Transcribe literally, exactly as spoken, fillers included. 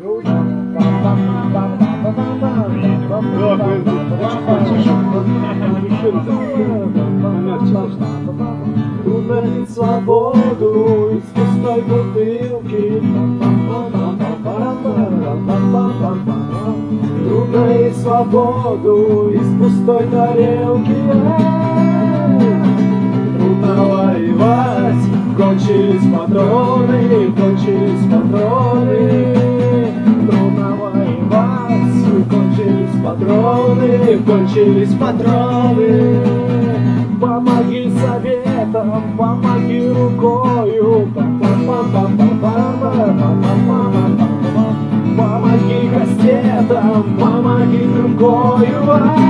Трудно пить свободу из пустой бутылки. Трудно и свободу из пустой тарелки. Трудно воевать, кончились патроны, кончились патроны. Трудно воевать, кончились патроны, кончились патроны. Помоги советом, помоги рукою. Помоги кастетом, помоги рукою.